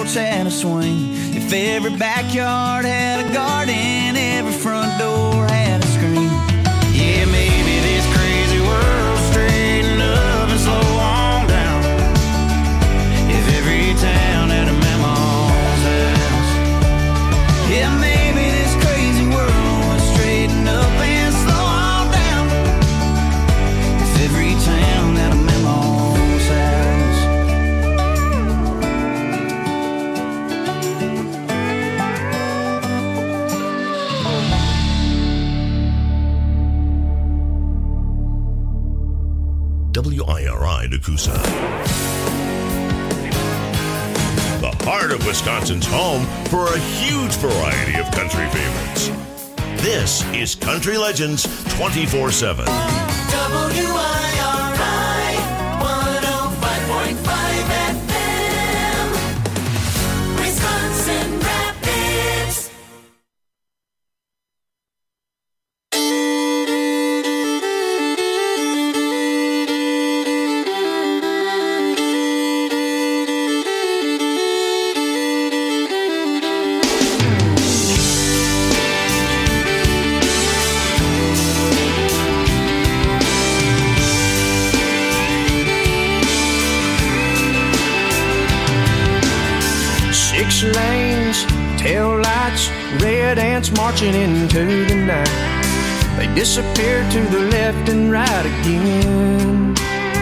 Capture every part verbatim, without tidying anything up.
porch had a swing, if every backyard had a garden, every front door had a screen. Yeah, maybe this crazy world straighten up and slow on down. If every town had a mammal's house. Yeah, maybe this crazy world would straighten up and slow on down. If every town had a mammal's house. W I R I Nakusa. The heart of Wisconsin's home for a huge variety of country favorites. This is Country Legends twenty-four seven. W I R I one oh five point five F M, Wisconsin Rapids. Six lanes, tail lights, red ants marching into the night. They disappear to the left and right again.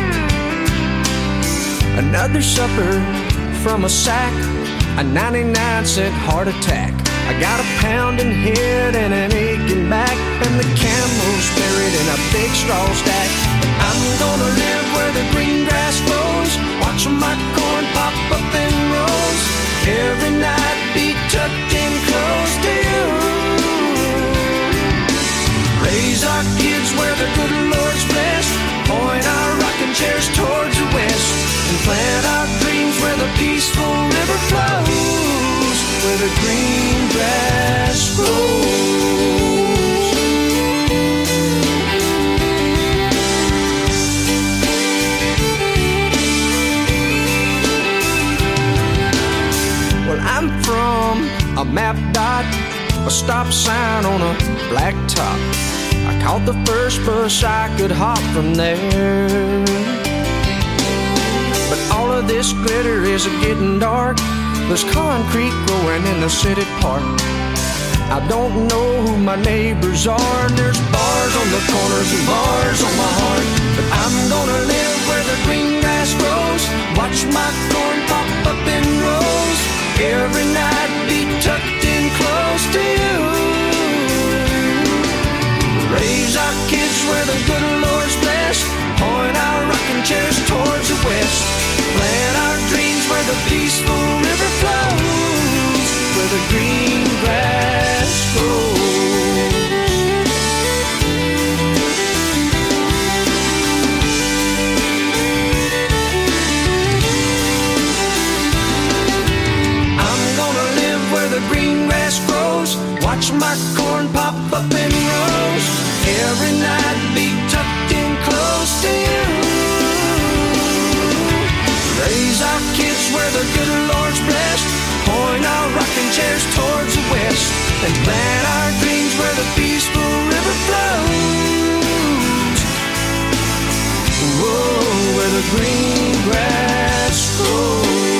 Another supper from a sack, a ninety-nine cent heart attack. I got a pounding head and an aching back, and the camel's buried in a big straw stack. I'm gonna live where the green grass grows, watching my corn pop up in rows. Every night be tucked in close to you. Raise our kids where the good Lord's blessed, point our rocking chairs towards the west, and plant our dreams where the peaceful river flows, where the green grass grows. Well, I'm from a map dot, a stop sign on a black top. I caught the first bus I could hop from there. But all of this glitter is getting dark. There's concrete growing in the city park. I don't know who my neighbors are, and there's bars on the corners and bars on my heart. But I'm gonna live where the green grass grows, watch my corn pop up in rows. Every night be tucked in close to you. Raise our kids where the good Lord's blessed, point our rocking chairs towards the west, plant our dreams where the peaceful river flows, where the green grass grows. The green grass grows, watch my corn pop up in rows. Every night be tucked in close to you. Raise our kids where the good Lord's blessed, point our rocking chairs towards the west, and plant our dreams where the peaceful river flows. Whoa, where the green grass grows.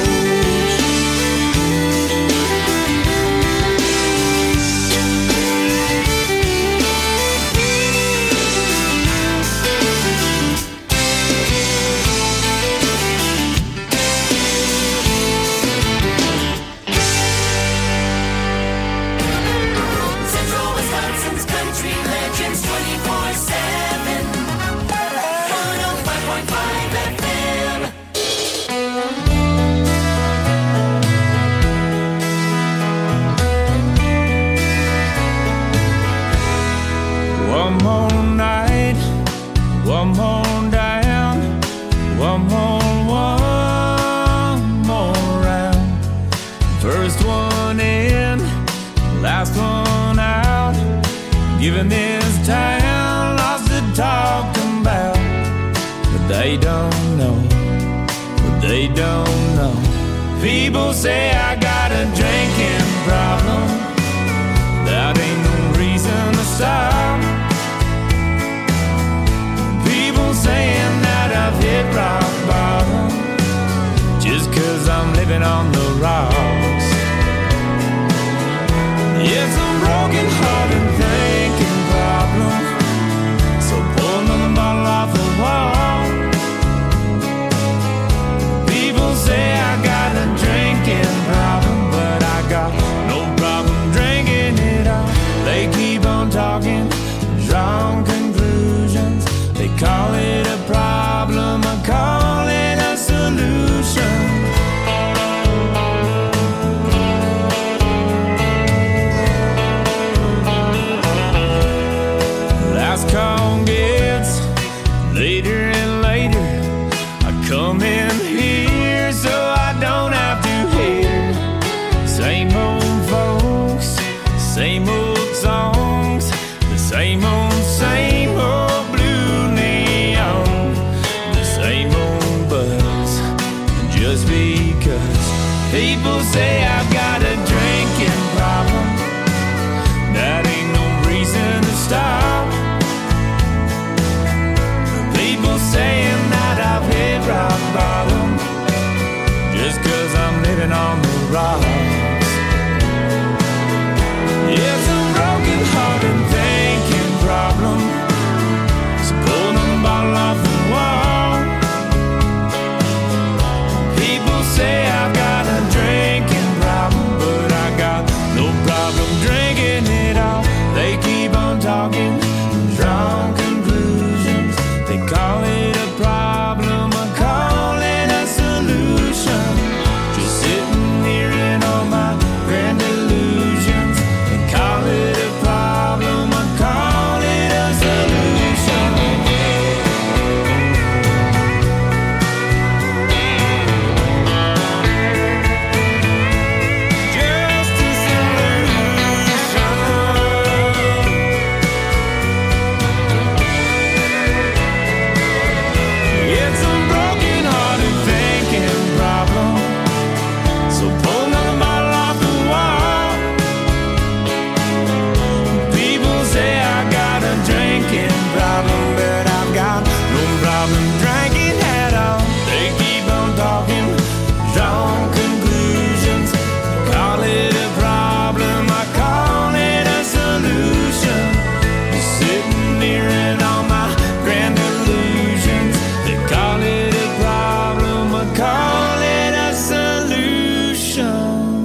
One more down, one more, one more round. First one in, last one out. Giving this town lots to talk about. But they don't know, but they don't know People say I got a drinking problem. That ain't no reason to stop. People saying that I've hit rock bottom just 'cause I'm living on the rocks. It's a broken heart and thinking problem. So pull another bottle off the wall. People say I got a drinking problem, but I got no problem drinking it all. They keep on talking, drawing conclusions. They call it a problem, I call it a solution. Last call gets later and later. I come in here so I don't have to hear same old folks, same old songs, the same old, same old blue neon, the same old buzz. Just because people say I've got a drinking problem, that ain't no reason to stop. People saying that I've hit rock bottom just 'cause I'm living on the rocks. It's a broken heart and thinking problem. So pull another bottle off the wall. People say I've got a drinking problem, but I got no problem drinking it all. They keep on talking, drawing conclusions. They call it a problem, I call it a solution. Just sitting here in all my grand illusions. They call it a problem, I call it a solution. Just a solution. It's a broken hearted thinking problem. So pull another bottle off the wall. People say I got a drinking problem, but I've got no problem drinking at all. They keep on talking, drawing conclusions. Call it a problem, I call it a solution. Just sitting here in all my grand illusions. They call it a problem, I call it a solution.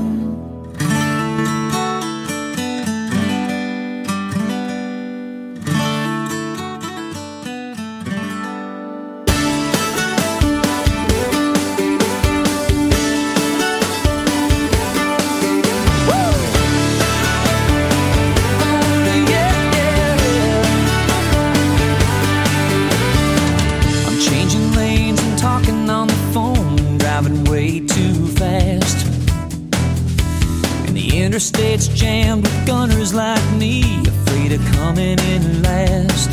I'm changing lanes and talking on the phone, driving way too fast. And the interstate's jammed with gunners like me, afraid of coming in last.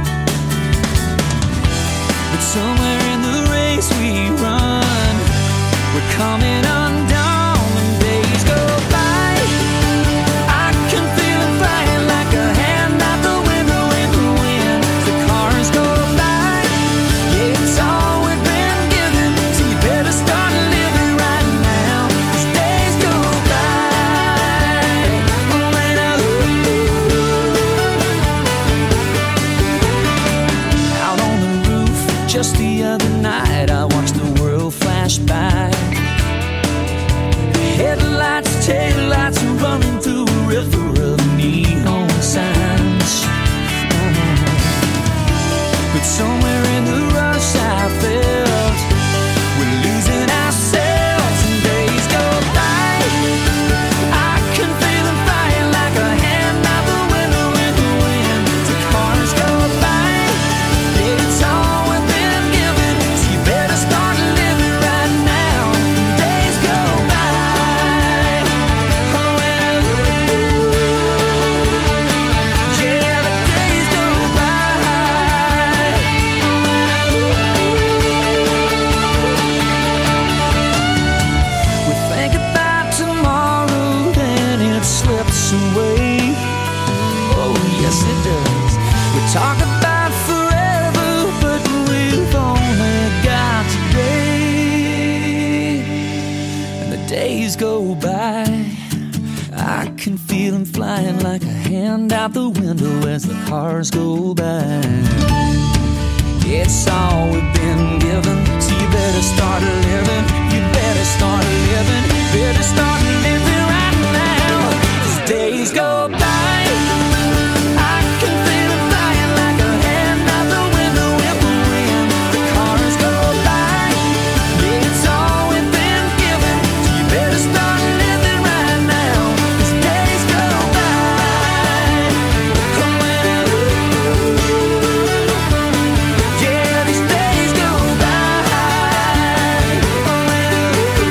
But somewhere in the race we run, we're coming undone when days go by. I can feel it flying like a hand out the window in the wind. The cars go by. Yeah, it's all we've been given, so you better start living right now, 'cause days go by. When I out on the roof just the other night, I watched the world flash by. days go by, I can feel them flying like a hand out the window as the cars go by. It's all we've been given, so you better start living. You better start living. Better start living right now. As days go by, I can feel them flying like a hand out the window in the wind. The cars go by. It's all we've been given, so you better start living right now. As days go by, oh well, yeah, these days go by, oh well.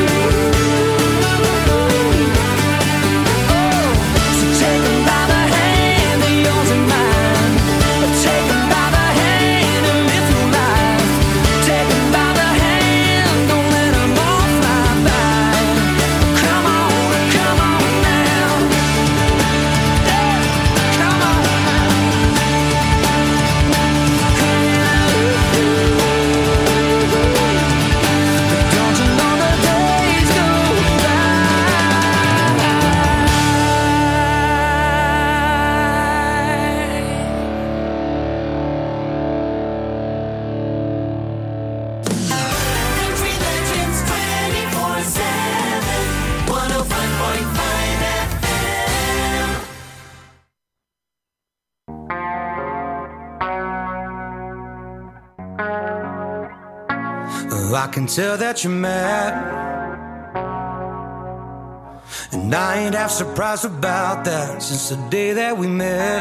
Oh, so take 'em by the hand, they're yours and mine. Take 'em by the hand and live your life. Take 'em by the hand, don't let 'em all fly by. Come on, come on now. Yeah, come on now. Don't you know the days go by? Country Legends twenty-four seven, one oh five point five F M. Oh, I can tell that you're mad, and I ain't half surprised about that. Since the day that we met,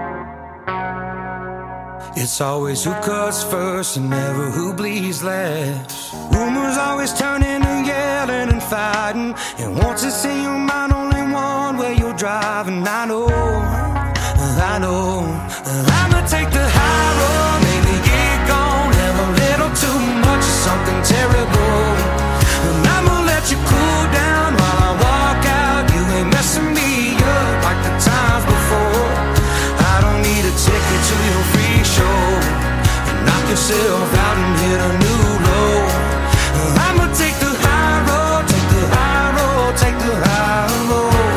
it's always who cuts first and never who bleeds last. Rumors always turn into yelling and fighting, and once it's in your mind, only one way you're driving. I know, I know, I'ma take the high road, maybe get gone, have a little too much of something terrible, and I'ma let you cool down while I walk out. You ain't messing me up like the times before. I don't need a ticket to your free show, and knock yourself out and hit a new low. I'ma take the high road, take the high road, take the high road.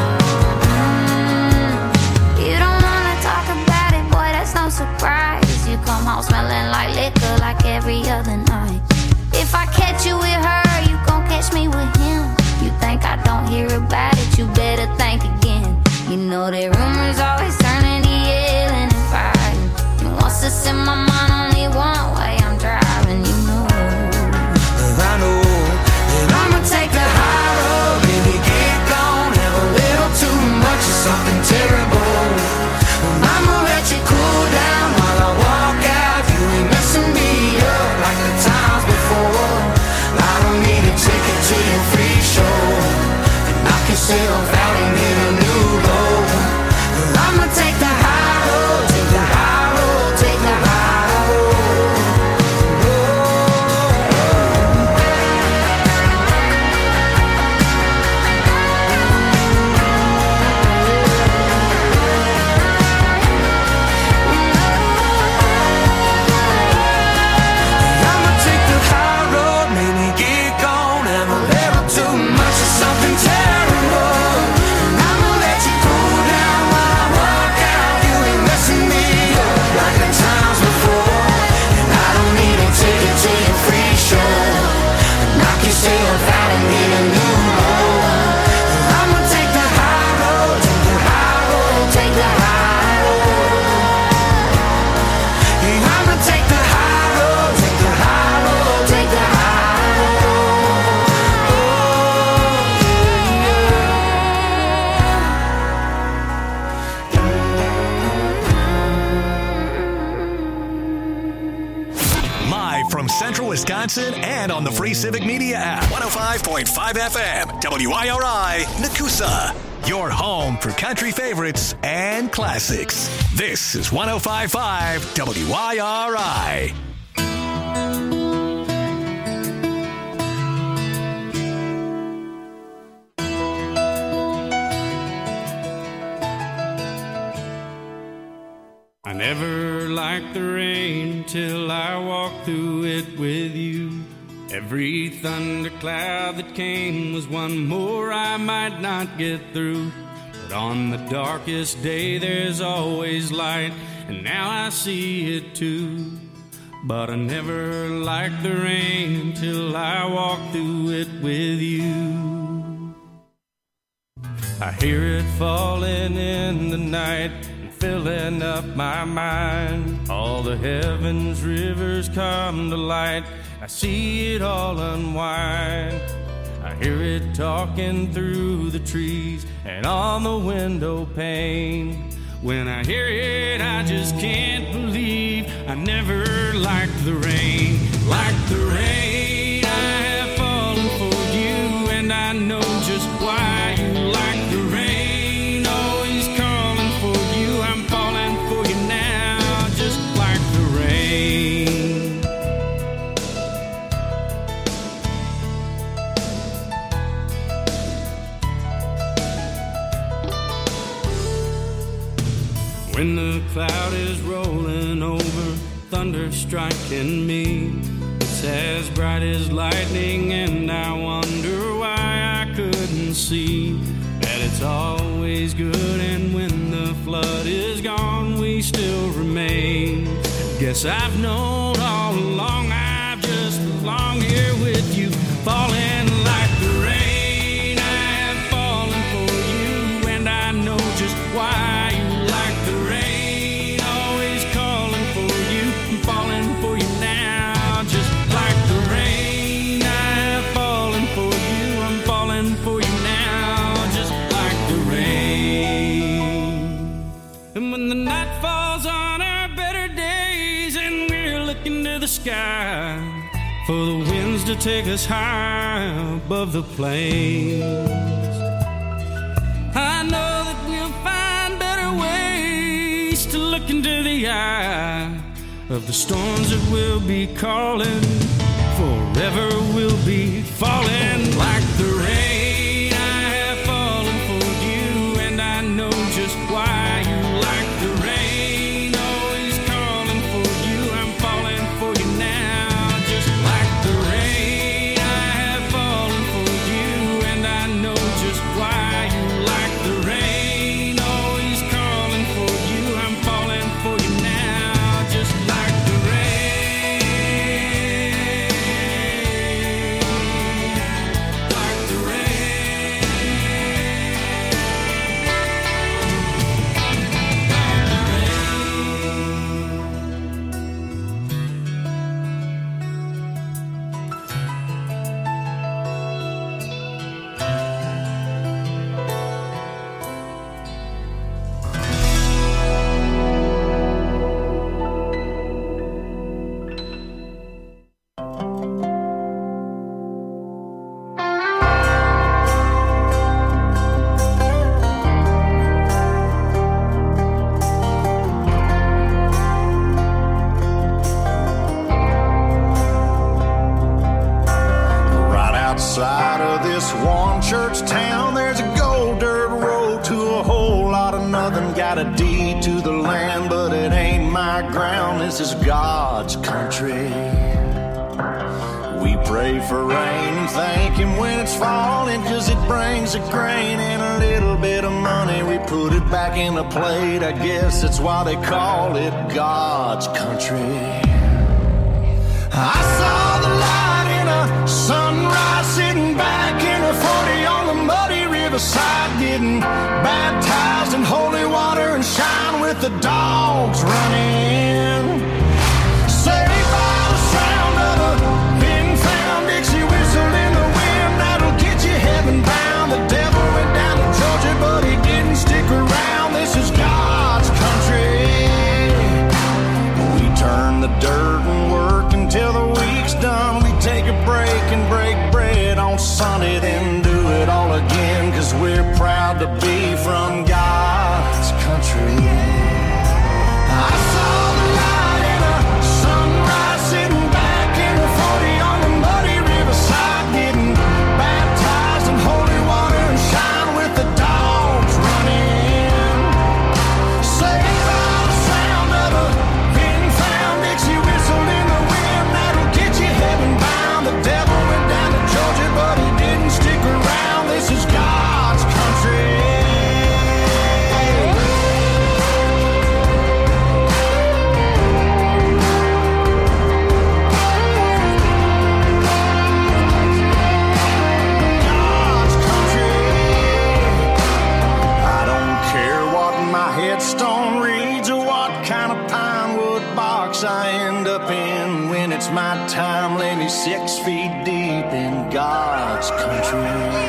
You don't wanna talk about it, boy, that's no surprise. You come home smelling like liquor like every other night. If I catch you with her, you gon' catch me with him. You think I don't hear about it, you better think again. You know that rumors always turn into yelling and fighting, and once it's in my mind, only one way I'm driving, you know. I know that I'ma take the high road, baby, get gone, have a little too much of something terrible, and I'ma let you cool down while I walk out. You ain't messing me up like the times before. I don't need a ticket to your free show, and knock yourself out and hit a new low. I'ma take the high road, take the high road, take the high road. I'ma take the high road, maybe get gone, have a little too much of something terrible, and I'ma let you cool down while I walk out. You ain't messing me up like the times before, and I don't need a ticket to your free show, knock yourself out and hit a new low. I'ma take the high road, take the high road, take the high road. Yeah, I'ma take the high road, take the high road, take the high road. Live from Central Wisconsin and on the free Civic Media app. one oh five point five F M, W I R I, Nakusa. Your home for country favorites and classics. This is one oh five point five W I R I. I never liked the rain till I walked through it with you. Every thundercloud that came was one more I might not get through. But on the darkest day there's always light, and now I see it too. But I never liked the rain until I walked through it with you. I hear it falling in the night and filling up my mind. All the heavens rivers come to light, I see it all unwind. I hear it talking through the trees and on the window pane. When I hear it, I just can't believe I never liked the rain. Like the rain, I have fallen for you, and I know just why you like the rain. Always calling for you, I'm falling for you now, just like the rain. When the cloud is rolling over, thunder striking me, it's as bright as lightning, and I wonder why I couldn't see that it's always good, and when the flood is gone, we still remain. Guess I've known all along I've just belonged here with you, falling like the rain. I have fallen for you, and I know just why you like the rain. Always calling for you, I'm falling for you now, just like the rain. I have fallen for you, I'm falling for you now, just like the rain. And when the night falls on our better days and we're looking to the sky for the winds to take us high above the plains, I know that we'll find better ways to look into the eye of the storms that we'll be calling. Forever we'll be falling like the rain. I have fallen for you, and I know just why you like the rain. Always calling for you, I'm falling for you now, just like the rain. I have fallen for you, and I know just why you like the rain. Always calling for you, I'm falling for you now, just like the rain. Like the rain. Right outside of this one church town, there's a gold dirt road to a whole lot of nothing. Got a deed to the land, but it ain't my ground. This is God's country. We pray for rain and thank Him when it's falling, 'cause it brings a grain and a little bit of money. We put it back in the plate, I guess that's why they call it God's country. I saw the light in a sunrise, sitting back in a forty on the muddy riverside, getting baptized in holy water and shine with the dogs running. Saved by the sound of a pin-found Dixie whistle in the wind, that'll get you heaven bound. The devil went down to Georgia, but he didn't stick around. This is God's country. We turn the dirt and work until the week's done. We take a break and break bread on Sunday, then do it all again, 'cause we're proud to be from God's country. I saw the light in a sunrise, sitting back in a forty on the muddy riverside, getting baptized in holy water and shine with the dogs running. Saved by the sound of a pin-found Dixie whistle in the wind, that'll get you heaven bound. The devil six feet deep in God's country.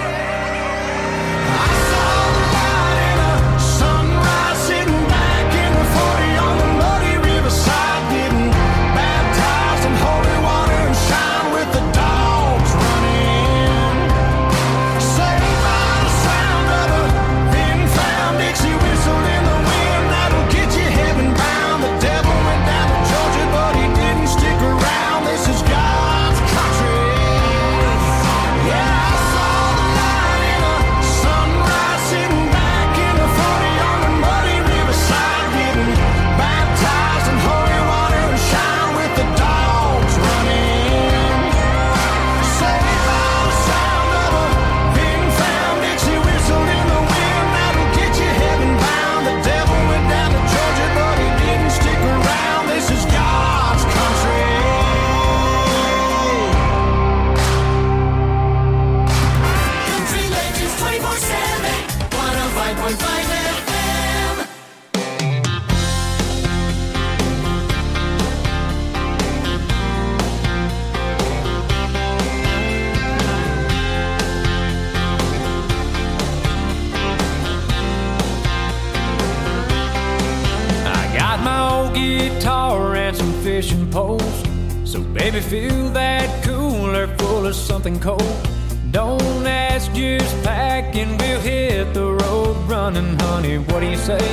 I saw the light in a sunrise, sitting back in the forty on the muddy riverside, getting baptized in holy water and shine with the dogs running. Saved by the sound of a thin-found Dixie whistle in the wind that'll get you heaven bound. The devil went down to Georgia, but he didn't stick around. This is God's country. Yeah, I saw the light in a sunrise, sitting back in the forty on the muddy riverside, getting baptized in holy water and shine with the dogs running. Saved by the sound of a thin-found Dixie whistle in the wind that'll get you heaven bound. The devil went down to Georgia, but he didn't stick around. This is God's country. Country Legends twenty-four seven, one oh five point five F M. I got my old guitar and some fishing poles. So baby, fill that cooler full of something cold. Don't ask, just pack and we'll hit the road running, honey. What do you say?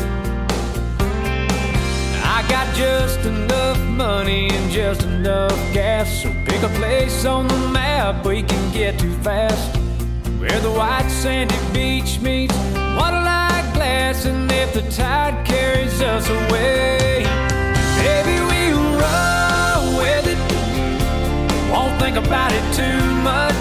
I got just enough money and just enough gas. So pick a place on the map we can get to fast, where the white sandy beach meets water-like glass. And if the tide carries us away, baby, we'll roll with it. Won't think about it too much.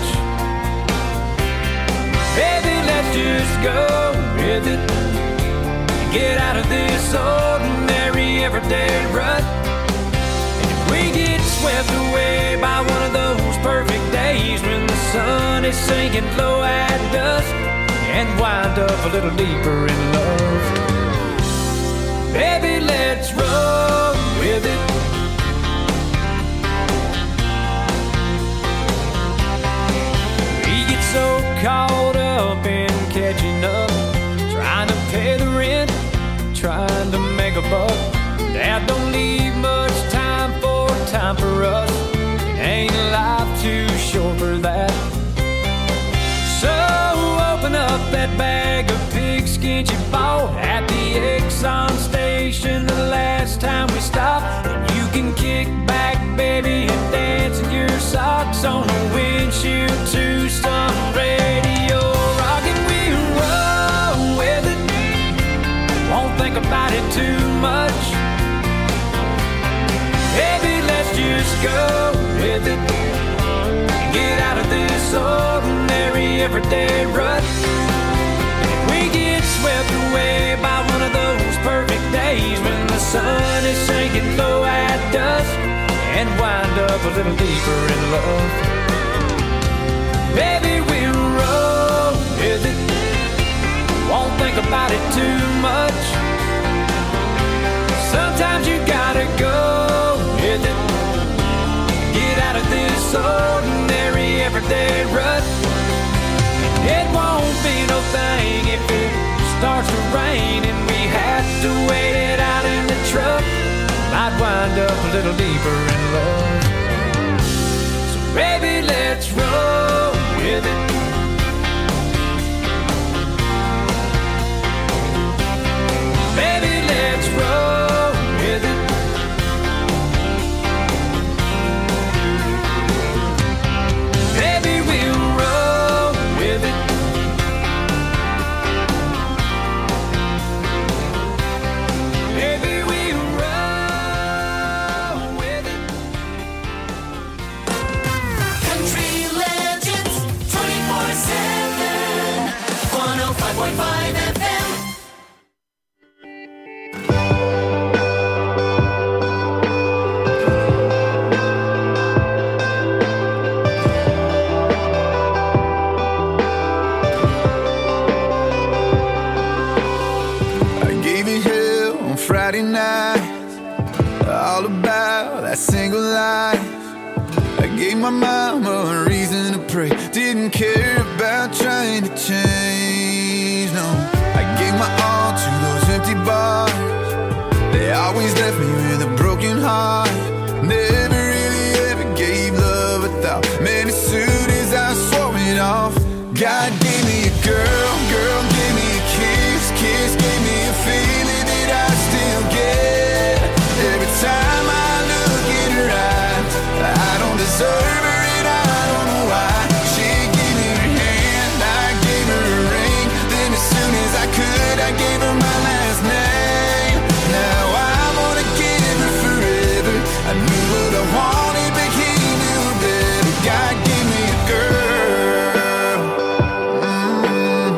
Baby, let's just go with it. Get out of this ordinary everyday rut. And if we get swept away by one of those perfect days when the sun is sinking low at dusk, and wind up a little deeper in love, baby, let's roll with it. We get so caught up in catching up, trying to pay the rent, trying to make a buck, that don't leave much time for time for us. It ain't life too short for that. So open up that bag of pigskin you bought at the Exxon station the last time we stopped, and you can kick back, baby, and dance in your socks on the windshield to some radio rock. And we'll roll with it. Won't think about it too much. Baby, let's just go with it. Get out of this ordinary everyday rut. If we get swept away by one of those perfect days when the sun is sinking low at dusk, and wind up a little deeper in love, baby, we'll roll with it. Won't think about it too much. Sometimes you gotta go with it. Get out of this ordinary everyday rut. It won't be no thing if it starts to rain and we have to wait it out in the truck. Might wind up a little deeper in love. So baby, let's roll with it. Baby, let's roll with it. Baby, we'll roll with it. Baby, we'll roll with it. Country Legends twenty-four seven, one oh five point five F M. Friday night, all about that single life. I Gave my mama a reason to pray. Didn't care about trying to change, no. I gave my all to those empty bars. They always left me with a broken heart. Never really ever gave love a thought. Man, as soon as I swore it off, God gave me a girl, girl gave me a kiss, kiss gave me a feeling that I still get. Every time I look in her eyes, I don't deserve her and I don't know why. She gave me her hand, I gave her a ring. Then as soon as I could, I gave her my last name. Now I wanna give her forever. I knew what I wanted, but he knew better. God gave me a girl. Mm.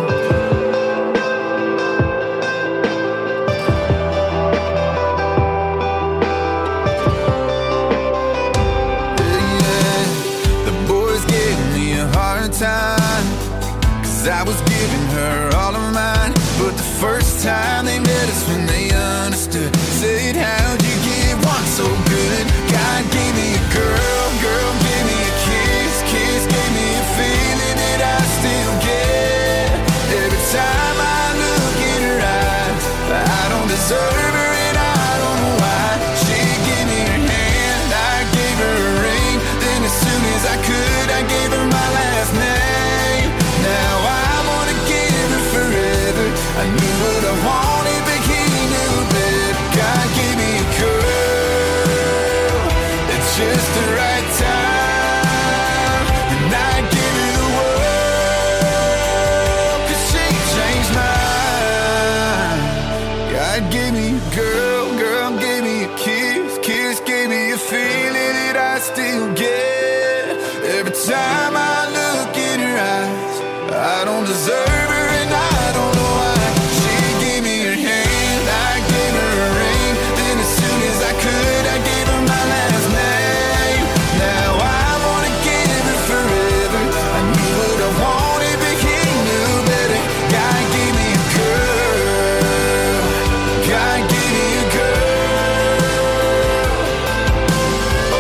Yeah, the boys gave me a hard time, 'cause I was giving her all of mine. But the first time they met us when they understood, said, how'd you give one so good? God gave me a girl, girl gave me a kiss, kiss gave me a feeling that I still get. Every time I look in her eyes, I don't deserve her and I don't know why. She gave me her hand, I gave her a ring. Then as soon as I could, I gave her my last name. Now I wanna give her forever. I knew what I wanted, but he knew better. God gave me a girl at just the right time, and I give her the world, 'cause she changed mine. God gave me a girl, girl gave me a kiss, kiss gave me a feeling that I still get. Every time I look in her eyes, I don't deserve her and I don't know why. She gave me her hand, I gave her a ring. Then as soon as I could, I gave her my last name. Now I wanna give her forever. I knew what I wanted, but he knew better. God gave me a girl. God gave me a girl. Oh,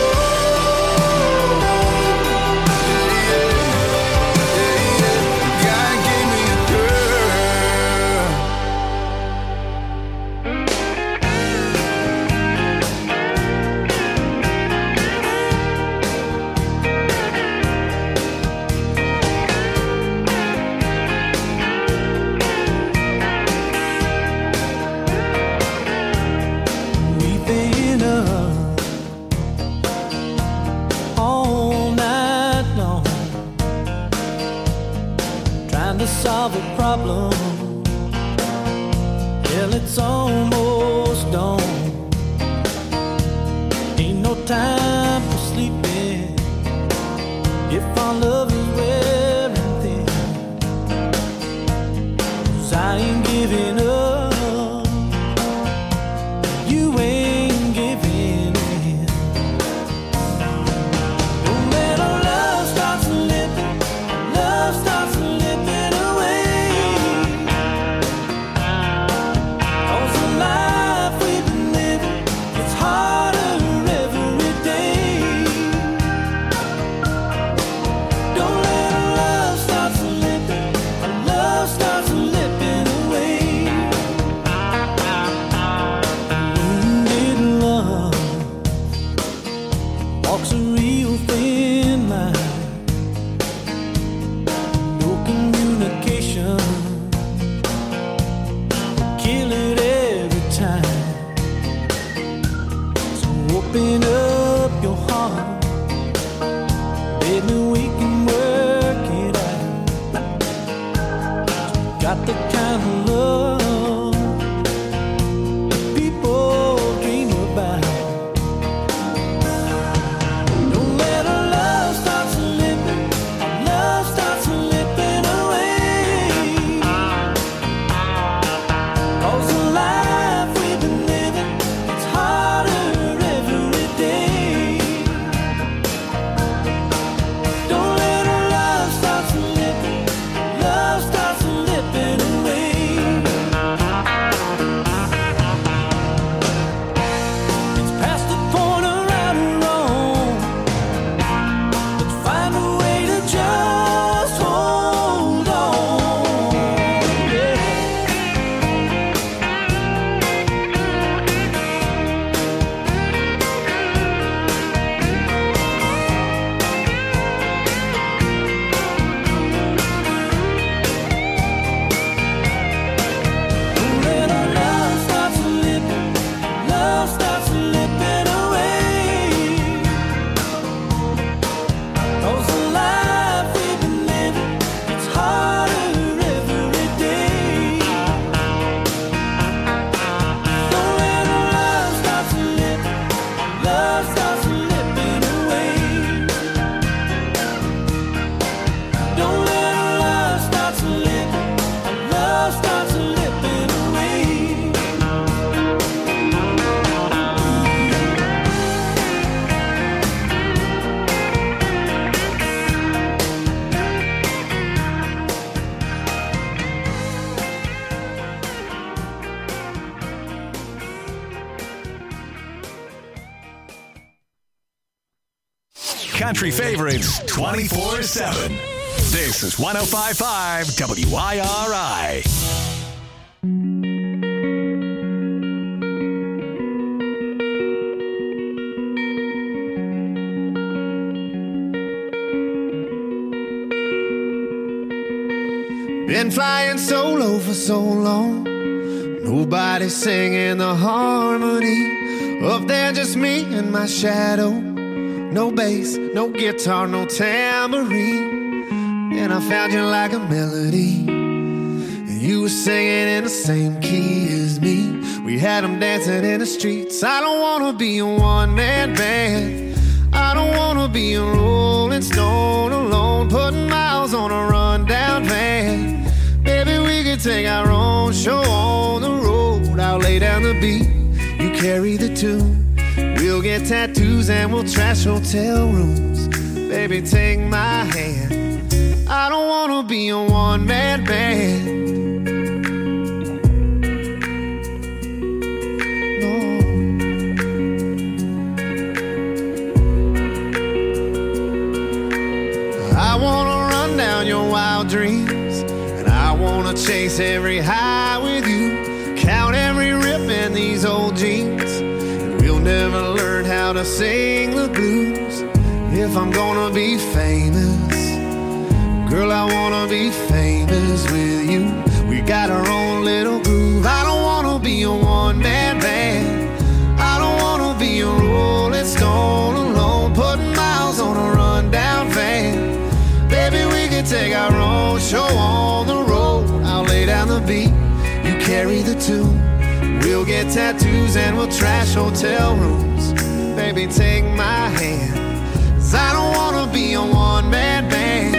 yeah, yeah, yeah. God gave me a girl. We've been up all night long, trying to solve a problem. Hell, it's almost dawn. Ain't no time for sleeping if our love is wearing thin. 'Cause I ain't giving up, you ain't giving in. Don't let our love start slipping, love starts slipping away. 'Cause the life we've been living, it's harder every day. Don't let our love start slipping, our love starts slipping away. Wounded love walks a real thin line. No communication, kill it every time. So open up your heart, baby, we can work it out. Got the kind of love people dream about. Don't let our love start slipping, our love starts slipping away. 'Cause the life we've been living, it's harder every day. Don't let our love start slipping, love starts slipping away. country favorites twenty-four seven. This is one oh five point five W I R I. Been flying solo for so long, nobody singing the harmony. Up there just me and my shadow. No bass, no guitar, no tambourine. And I found you like a melody, and you were singing in the same key as me. We had them dancing in the streets. I don't wanna be a one-man band. I don't wanna be a Rolling Stone alone, putting miles on a rundown van. Maybe we could take our own show on the road. I'll lay down the beat, you carry the tune. We'll get tattoos and we'll trash hotel rooms. Baby, take my hand. I don't wanna be a one-man band. I wanna run down your wild dreams, and I wanna chase every high with you. Count every rip in these old jeans, and we'll never learn how to sing the blues. If I'm gonna be famous, girl, I wanna be famous with you. We got our own little groove. I don't wanna be a one-man band. I don't wanna be a Rolling Stone alone, putting miles on a rundown van. Baby, we can take our own show on the road. I'll lay down the beat, you carry the tune. We'll get tattoos and we'll trash hotel rooms. Baby, take my hand, 'cause I don't wanna be a one-man band.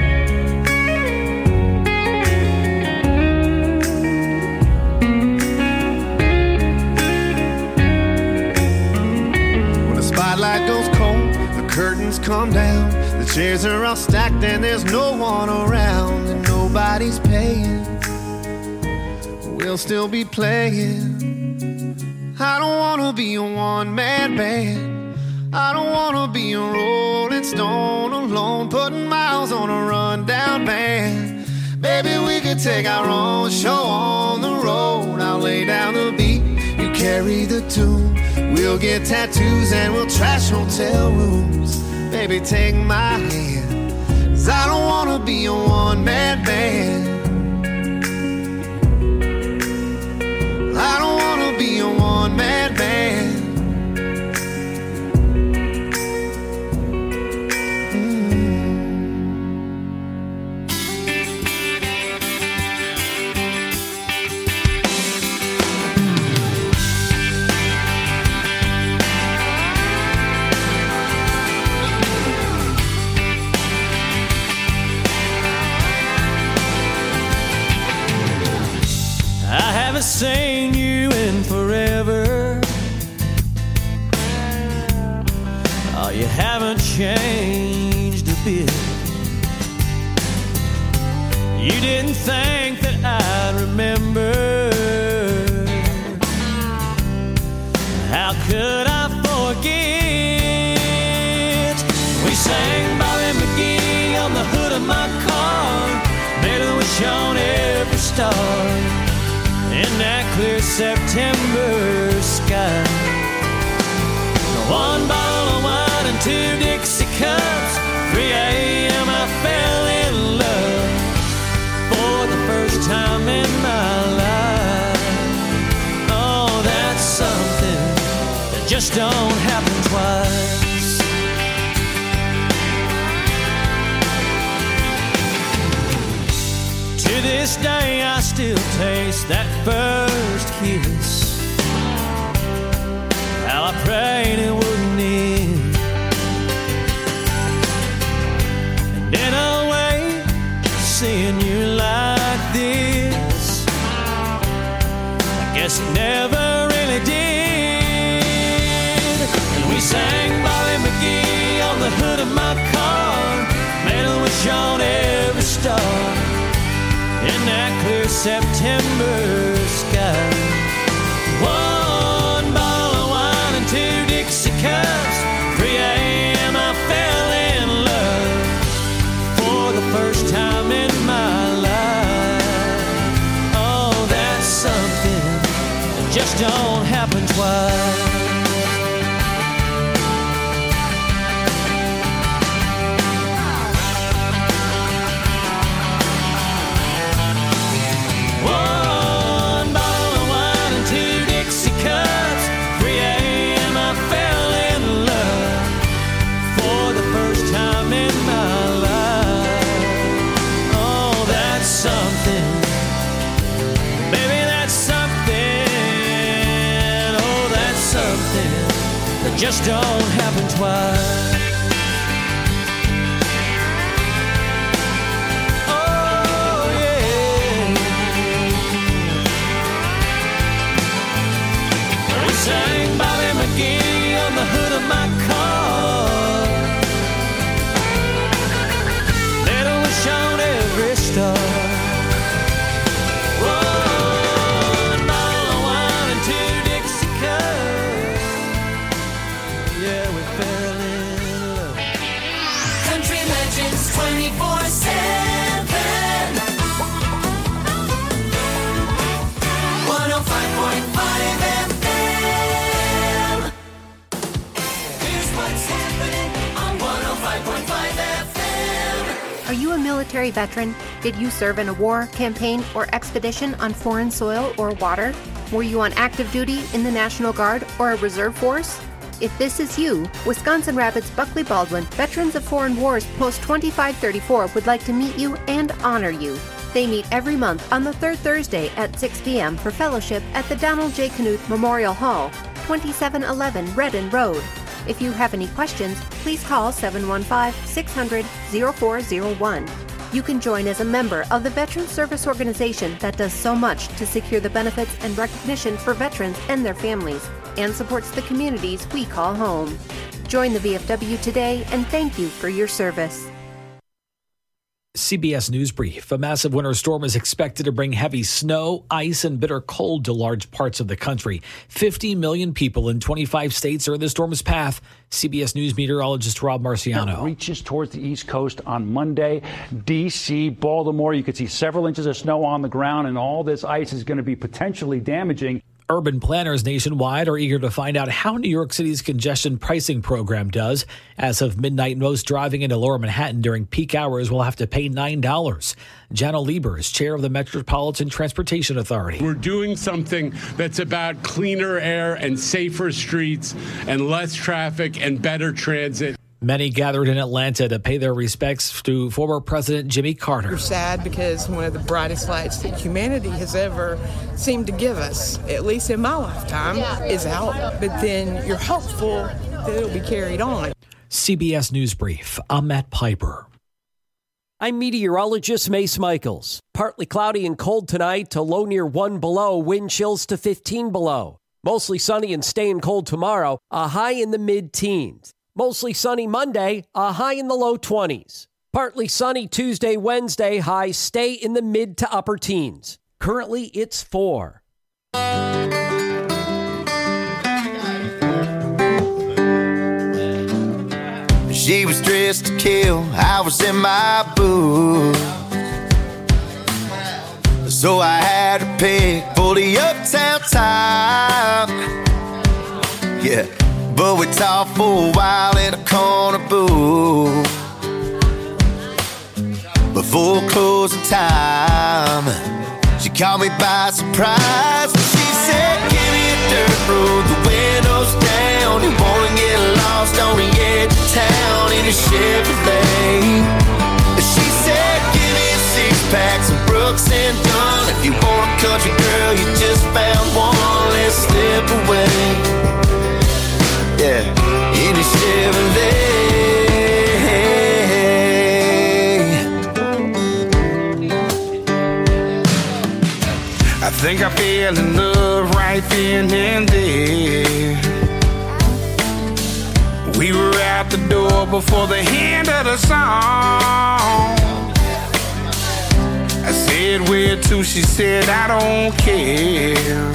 When the spotlight goes cold, the curtains come down, the chairs are all stacked and there's no one around, and nobody's paying. We'll still be playing. I don't wanna be a one-man band. I don't wanna be a Rolling Stone alone, putting miles on a rundown van. Baby, we could take our own show on the road. I'll lay down the beat, you carry the tune. We'll get tattoos and we'll trash hotel rooms. Baby, take my hand, 'cause I don't wanna be a one-man band. I don't wanna be a one-man band. I haven't seen you in forever. Oh, you haven't changed a bit. You didn't think that I'd remember. How could I forget? We sang Bobby McGee on the hood of my car, made a wish on every star in that clear September sky. One bottle of wine and two Dixie cups, three a.m. I fell in love for the first time in my life. Oh, that's something that just don't happen twice. To this day I still taste that first kiss. How I prayed it wouldn't end. And in a way, seeing you like this, I guess it never really did. And we sang Bobby McGee on the hood of my car, made a wish on every star in that clear September sky. One bottle of wine and two Dixie cups, three a.m. I fell don't happen twice. One bottle of wine and two Dixie cups. three a.m. I fell in love for the first time in my life. Oh, that's something. Baby, that's something. Oh, that's something that just don't happen twice. Sang Bobby McGee on the hood of my car. Little was shown every star. One bottle of wine and two Dixie cups. Yeah, we fell in love. Country Legends twenty-four seven. one oh five point five F M. Are you a military veteran? Did you serve in a war, campaign, or expedition on foreign soil or water? Were you on active duty in the National Guard or a reserve force? If this is you, Wisconsin Rapids Buckley Baldwin Veterans of Foreign Wars Post twenty-five thirty-four would like to meet you and honor you. They meet every month on the third Thursday at six p.m. for fellowship at the Donald J. Knuth Memorial Hall, twenty-seven eleven Redden Road. If you have any questions, please call seven one five, six hundred, oh four oh one. You can join as a member of the Veteran Service Organization that does so much to secure the benefits and recognition for veterans and their families, and supports the communities we call home. Join the V F W today, and thank you for your service. C B S News Brief. A massive winter storm is expected to bring heavy snow, ice, and bitter cold to large parts of the country. fifty million people in twenty-five states are in the storm's path. C B S News meteorologist Rob Marciano. It reaches towards the East Coast on Monday. D C, Baltimore, you could see several inches of snow on the ground, and all this ice is going to be potentially damaging. Urban planners nationwide are eager to find out how New York City's congestion pricing program does. As of midnight, most driving into Lower Manhattan during peak hours will have to pay nine dollars. Jana Lieber is chair of the Metropolitan Transportation Authority. We're doing something that's about cleaner air and safer streets and less traffic and better transit. Many gathered in Atlanta to pay their respects to former President Jimmy Carter. We're sad because one of the brightest lights that humanity has ever seemed to give us, at least in my lifetime, is out. But then you're hopeful that it'll be carried on. C B S News Brief. I'm Matt Piper. I'm meteorologist Mace Michaels. Partly cloudy and cold tonight to low near one below, wind chills to fifteen below. Mostly sunny and staying cold tomorrow, a high in the mid-teens. Mostly sunny Monday, a high in the low twenties. Partly sunny Tuesday, Wednesday, highs stay in the mid to upper teens. Currently, it's four. She was dressed to kill, I was in my booth. So I had to pick for the uptown top. Yeah. But we talked for a while in a corner booth before closing time. She caught me by surprise. She said, give me a dirt road, the windows down. You wanna get lost on the edge of town in a Chevrolet. She said, give me a six-pack, some Brooks and Dunn. If you want a country girl, you just found one. Let's slip away. Yeah, in a Chevrolet. I think I fell in love right then and there. We were out the door before the end of the song. I said, where to? She said, I don't care.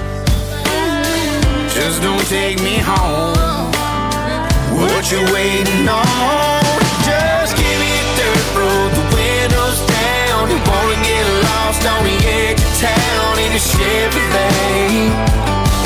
Just don't take me home. What you waiting on? Just give me a dirt road, the windows down. You wanna get lost on the edge of town in a Chevrolet.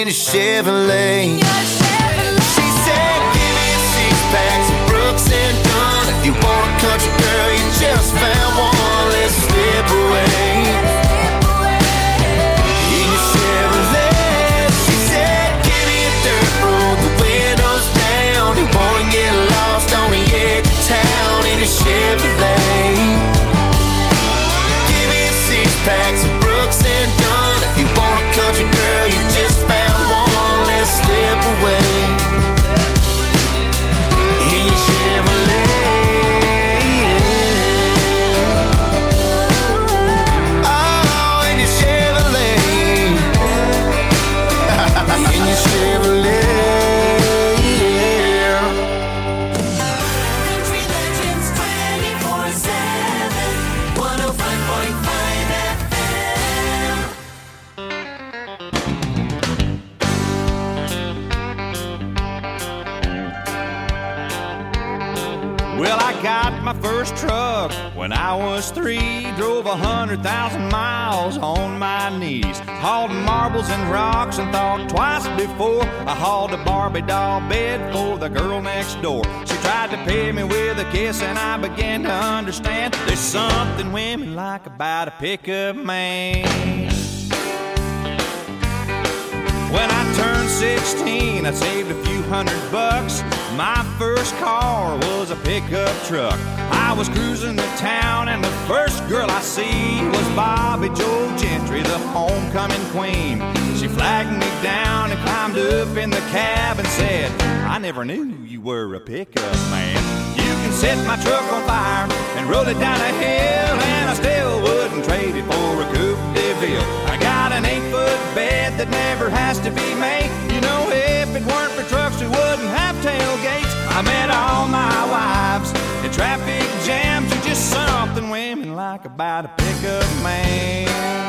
a Chevrolet. She said, give me six packs of Brooks and Dunn. If you want a country girl, you just found one. Let's slip away in your Chevrolet. She said, give me a dirt road, the windows down. You wanna get lost on the edge of town in a Chevrolet. Give me six packs of Brooks and Dunn. If you want a country girl, you just found one. Let's slip away in your Chevrolet. Oh, in your Chevrolet. In your Chevrolet. Country Legends twenty-four seven, one oh five point five F M. Well, I got my first truck when I was three. Drove a hundred thousand miles on my knees. Hauled marbles and rocks and thought twice before I hauled a Barbie doll bed for the girl next door. She tried to pay me with a kiss and I began to understand there's something women like about a pickup man. When I turned sixteen, I saved a few hundred bucks. My first car was a pickup truck. I was cruising to town and the first girl I see was Bobby Joe Gentry, the homecoming queen. She flagged me down and climbed up in the cab and said, I never knew you were a pickup man. You can set my truck on fire and roll it down a hill, and I still wouldn't trade it for a Coupe de Ville. I got an eight-foot bed that never has to be made. You know, if it weren't for trucks, we wouldn't have tailgates. I met all my wives in traffic jams. Are just something women like about a pickup man.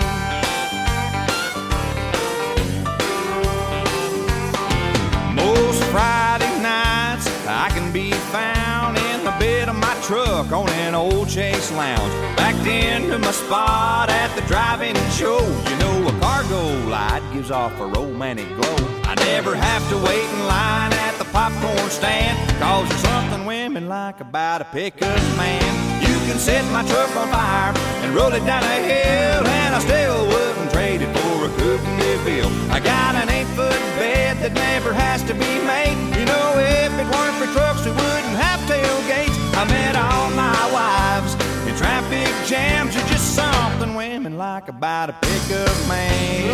Most Friday nights I can be found in the bed of my truck on an old Chase Lounge, backed into my spot at the drive-in show. You know, a cargo light gives off a romantic glow. I never have to wait in line at the popcorn stand, cause there's something women like about a pickup man. You can set my truck on fire and roll it down a hill, and I still wouldn't trade it for a Coupe de Ville. I got an eight-foot bed that never has to be made. You know, if it weren't for trucks, we wouldn't have tailgates. I met all my wives in traffic jams. Are just something women like about a pickup man.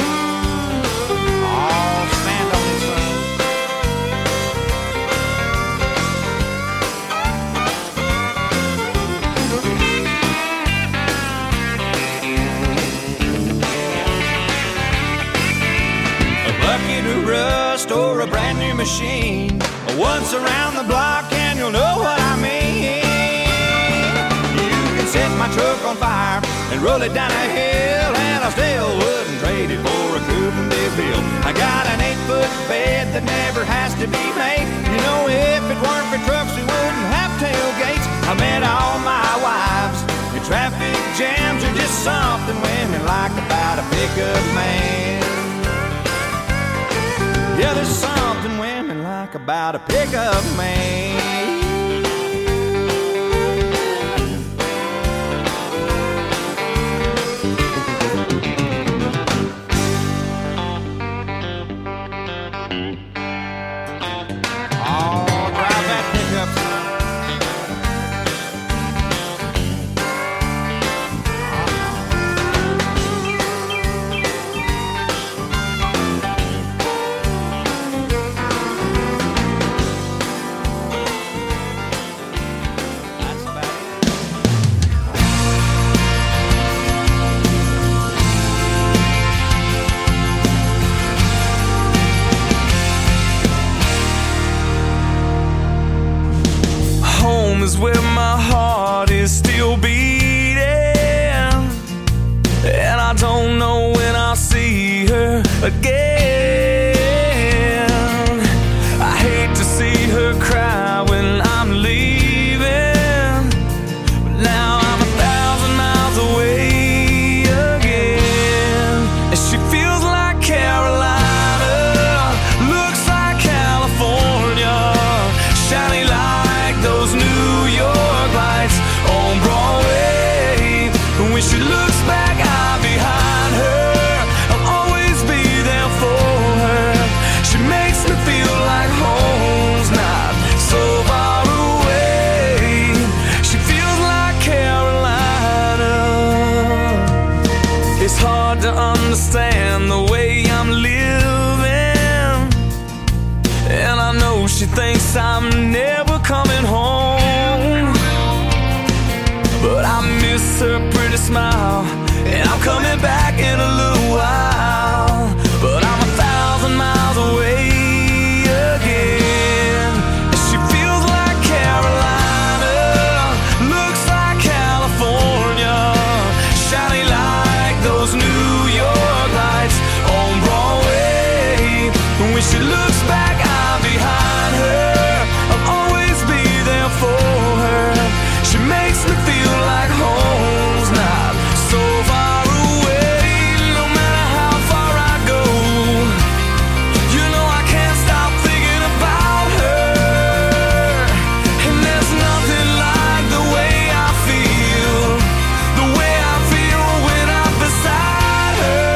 Oh, stand on this road. A bucket of rust or a brand new machine, once around the block and you'll know what I mean. You can set my truck on fire and roll it down a hill, and I still wouldn't trade it for a Coupe de Ville. I got an eight-foot bed that never has to be made. You know, if it weren't for trucks, we wouldn't have tailgates. I met all my wives in traffic jams. Are just something women like about a pickup man. Yeah, there's something women like about a pickup man. Is where my heart is still beating, and I don't know when I'll see her again. I hate to see her cry when I'm leaving, but now I'm a thousand miles away again, and she feels like Carolina I'm never coming home. But I miss her pretty smile, and I'm coming back in a little while. But I'm a thousand miles away again. She feels like Carolina, looks like California, shiny like those New York lights on Broadway. When she looks back, I'm behind her. I'll always be there for her. She makes me feel like home's not so far away. No matter how far I go, you know I can't stop thinking about her. And there's nothing like the way I feel, the way I feel when I'm beside her.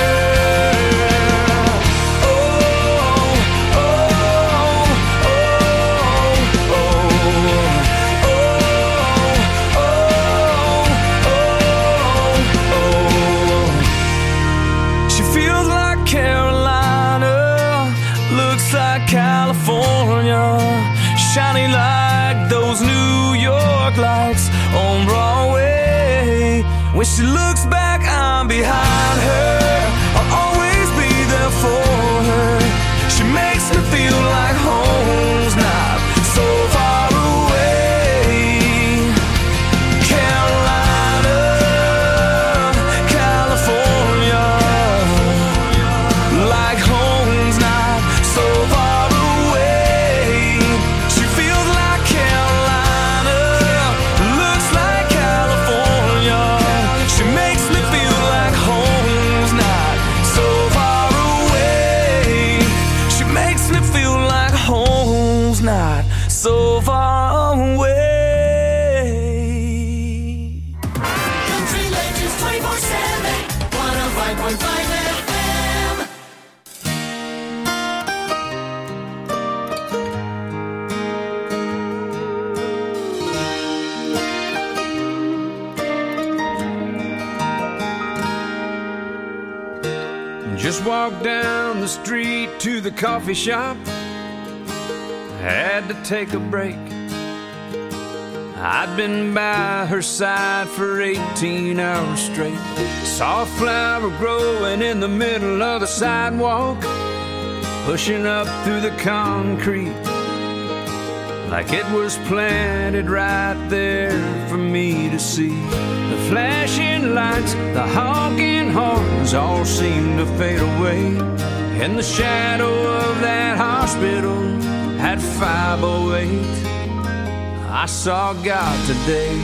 Oh, oh, oh, oh, she feels like Carolina, looks like California, shiny like those New York lights on Broadway. When she looks back, I'm behind her. I'll always be there for her. She makes me feel like home's not so far away. Carolina, California, like home's not so far away. She feels like Carolina, looks like California. She makes me feel like home's not so far away. She makes me feel like home's not so far away. Country Legends twenty-four seven, one oh five point five F M. Just walked down the street to the coffee shop. Had to take a break. I'd been by her side for eighteen hours straight. Saw a flower growing in the middle of the sidewalk, pushing up through the concrete like it was planted right there for me to see. The flashing lights, the honking horns all seemed to fade away. In the shadow of that hospital at five oh eight, I saw God today.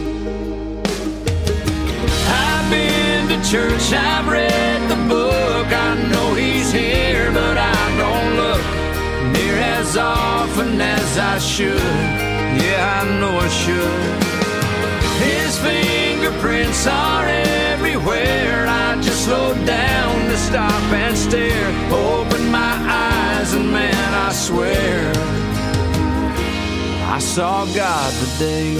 I've been to church, I've read the book, I know He's here, but I don't look near as often as I should. Yeah, I know I should. His fingerprints are everywhere. I just slowed down to stop and stare. Open my eyes and man, I swear I saw God today.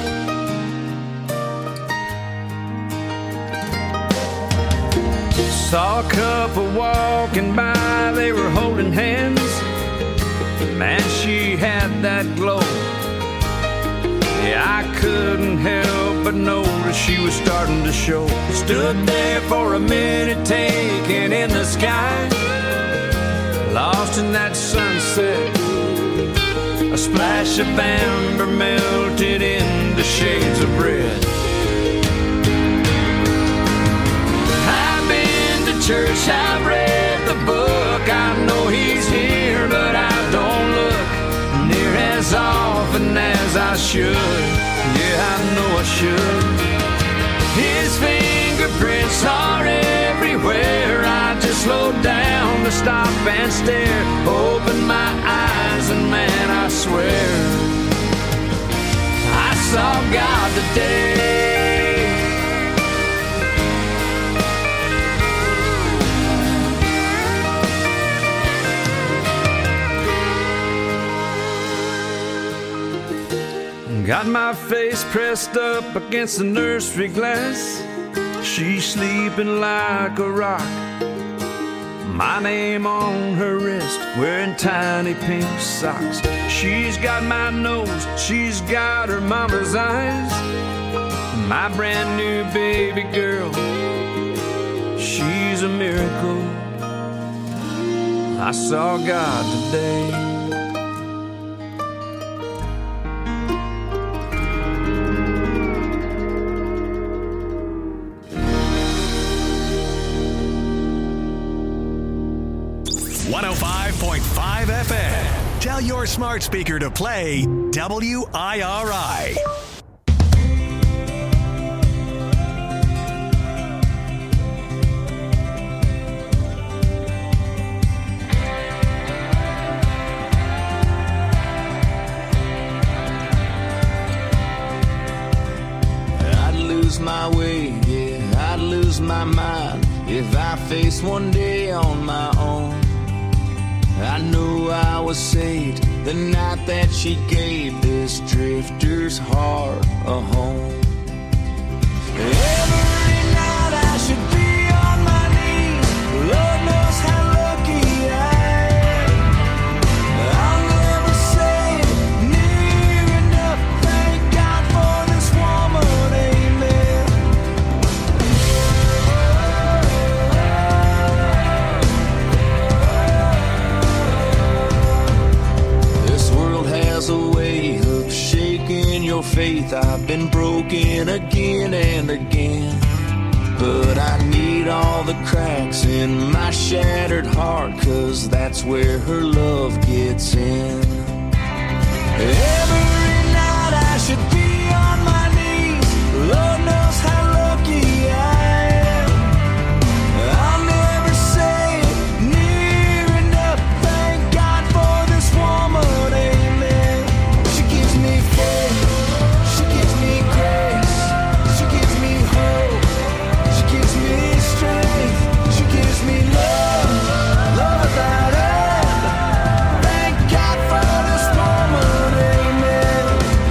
Saw a couple walking by, they were holding hands. Man, she had that glow. Yeah, I couldn't help but notice she was starting to show. Stood there for a minute, taking in the sky, lost in that sunset. A splash of amber melted into shades of red. I've been to church, I've read the book, I know He's here, but I don't look near as often as I should. Yeah, I know I should. His fingerprints are everywhere. I just slowed down to stop and stare. Open my eyes and man, I swear I saw God today. Got my face pressed up against the nursery glass. She's sleeping like a rock. My name on her wrist, wearing tiny pink socks. She's got my nose, she's got her mama's eyes. My brand new baby girl, she's a miracle. I saw God today. one oh five point five F M. Tell your smart speaker to play W I R I. I'd lose my way, yeah, I'd lose my mind if I faced one day on my own. I knew I was saved the night that she gave this drifter's heart a home. Every night I should be on my knees. Lord knows how lucky I am. I'll never say it near enough. Thank God for this woman, amen. This world has a way of shaking your faith. I've been broken again and again, but I need all the cracks in my shattered heart, 'cause that's where her love gets in. Every night I should be on my knees. Lord knows how lucky I am. I'll never say it near enough. Thank God for this woman, amen. She gives me faith, she gives me grace, she gives me hope, she gives me strength, she gives me love, love without end. Thank God for this woman, amen.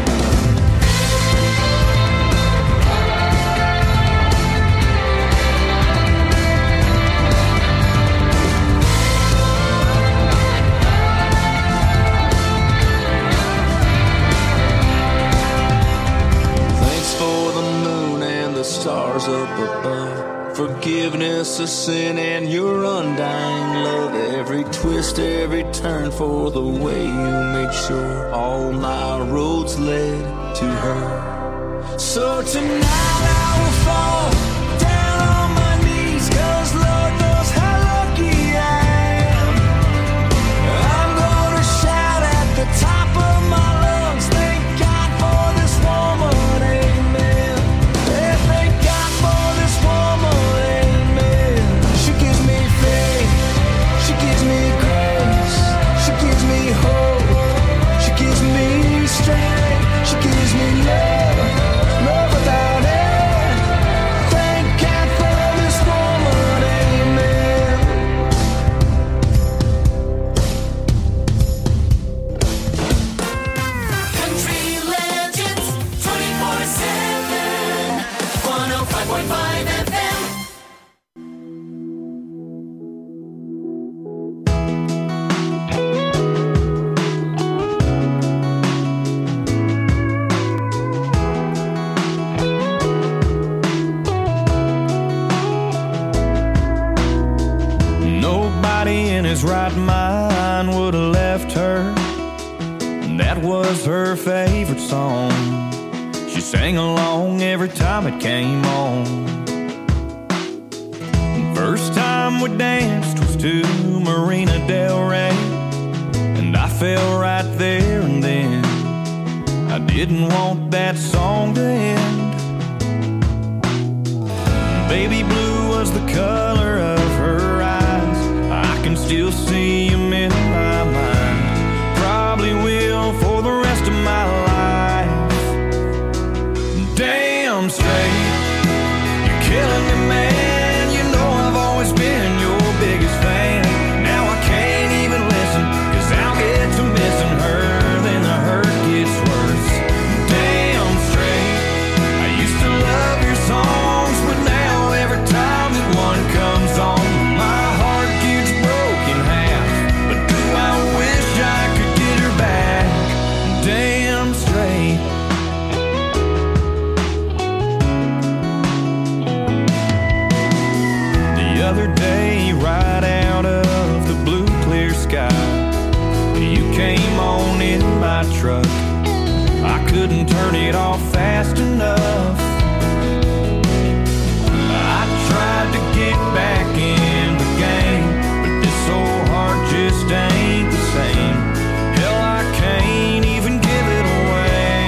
Thanks for the moon and the stars up above. Forgiveness of sin and your undying love. Every twist, every turn for the way you made sure all my roads led to her. So tonight I will fall down on my knees, 'cause Lord knows how lucky I am. I'm gonna shout at the top of my lungs. Thank God for this woman, amen. Yeah, thank God for this woman, amen. She gives me faith, she gives me grace, she gives me hope, she gives me strength, she gives me love, love without end. Thank God for this woman, amen. Country Legends twenty-four seven, one oh five point five F M. Nobody in his right mind would have left her. That was her favorite song. She sang along every time it came on. First time we danced was to Marina Del Rey, and I fell right there and then. I didn't want that song to end. Baby blue was the color of her eyes. I can still see them in my mind. Probably will for the rest of my life. Damn straight, you're killing me, man. You know I've always been your biggest fan. Now I can't even listen, 'cause I'll get to missing her, then the hurt gets worse. Damn straight, I used to love your songs, but now every time that one comes my truck. I couldn't turn it off fast enough. I tried to get back in the game, but this old heart just ain't the same. Hell, I can't even give it away.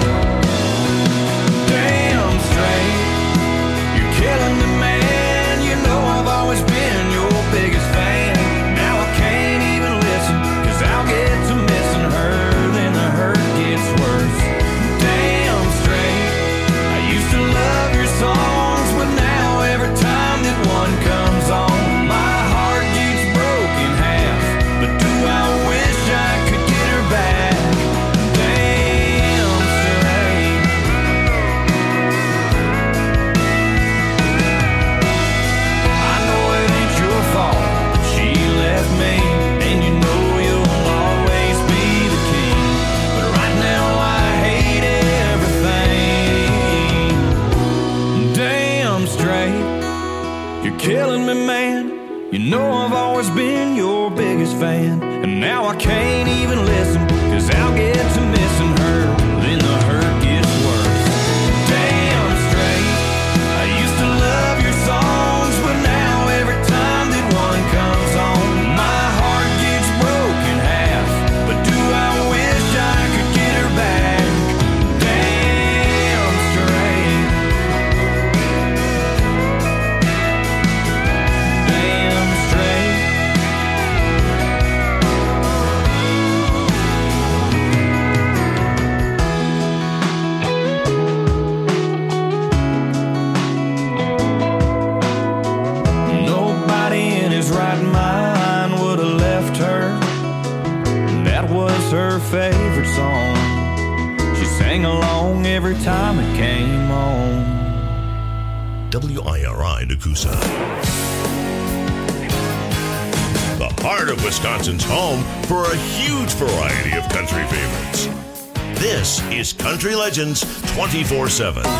Damn straight, you're killing me, man. You know I've always been your biggest fan. Now I can't even listen, cause I'll get to missing her, then the hurt gets worse. Damn straight, I used to love your songs, but now every time that one comes on, my heart gets broken half. But do I wish I could get her back? Damn straight. I know it ain't your fault that she left me, and you know you'll always be the king. But right now I hate everything. Damn straight, you're killing me, man. You know I've always been your biggest fan, and now I can't even listen, cause I'll get to missing her, then the hurt gets worse. Damn straight, I used to love your songs, but now every time that one comes on, my heart gets broken half. But do I wish I could get her back? Damn straight. Damn straight. Nobody in his right mind would have left her. That was her favorite song. She sang along every time it came on. W I R I Nakusa. The heart of Wisconsin's home for a huge variety of country favorites. This is Country Legends twenty-four seven.